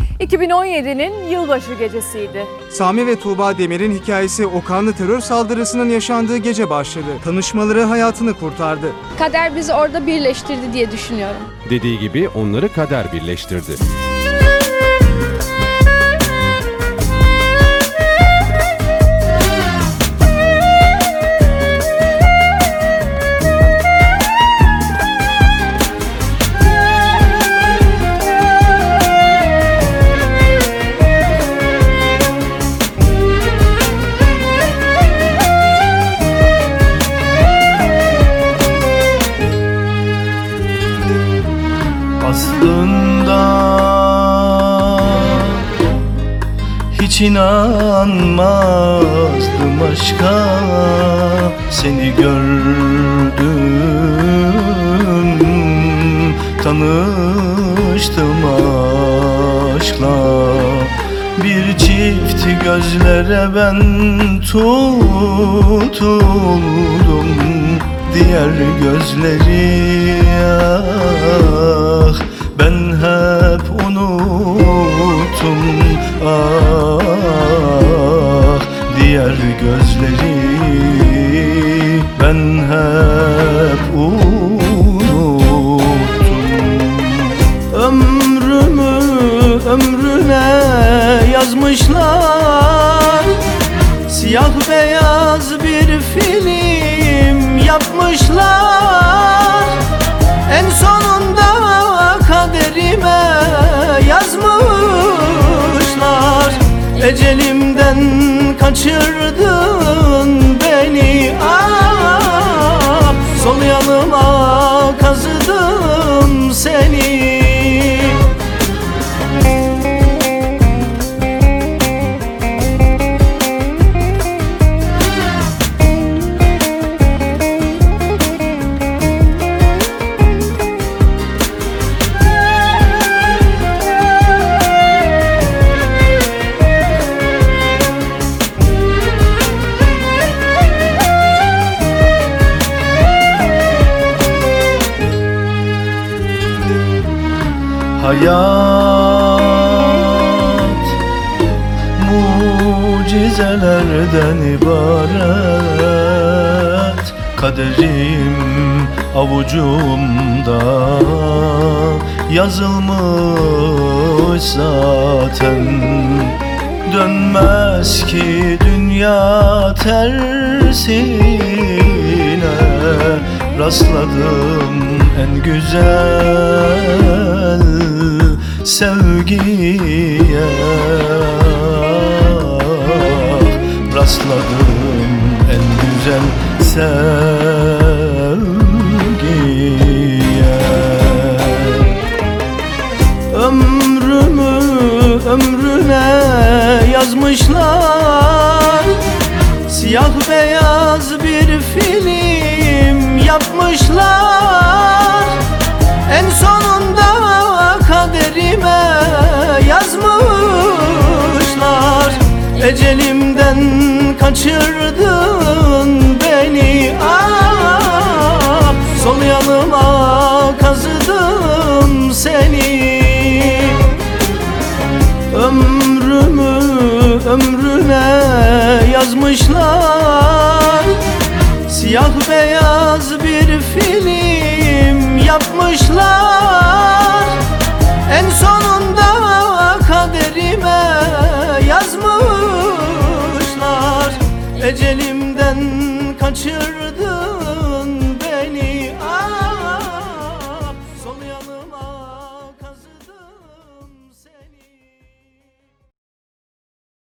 2017'nin yılbaşı gecesiydi. Sami ve Tuğba Demir'in hikayesi o kanlı terör saldırısının yaşandığı gece başladı. Tanışmaları hayatını kurtardı. Kader bizi orada birleştirdi diye düşünüyorum. Dediği gibi onları kader birleştirdi. Aslında hiç inanmazdım aşka, seni gördüm, tanıştım aşkla. Bir çift gözlere ben tutuldum, diğer gözleri ah, ben hep unuttum ah, diğer gözleri ben hep unuttum. Ömrümü ömrüne yazmışlar, siyah beyaz bir film yapmışlar. En sonunda kaderime yazmışlar. Ecelimden kaçırdın beni ah, sol yanıma kazıdım seni. Hayat mucizelerden ibaret, kaderim avucumda yazılmış zaten. Dönmez ki dünya tersine, rastladım en güzel sevgiye, rastladım en güzel sevgiye. Ömrümü ömrüne yazmışlar, siyah beyaz bir film yapmışlar. En sonunda kaderime yazmışlar. Ecelimden kaçırdın beni ah, sol yanıma kazıdım seni. Ömrümü ömrüne yazmışlar, siyah beyaz bir film yapmışlar. En sonunda kaderime yazmışlar. Ecelimden kaçır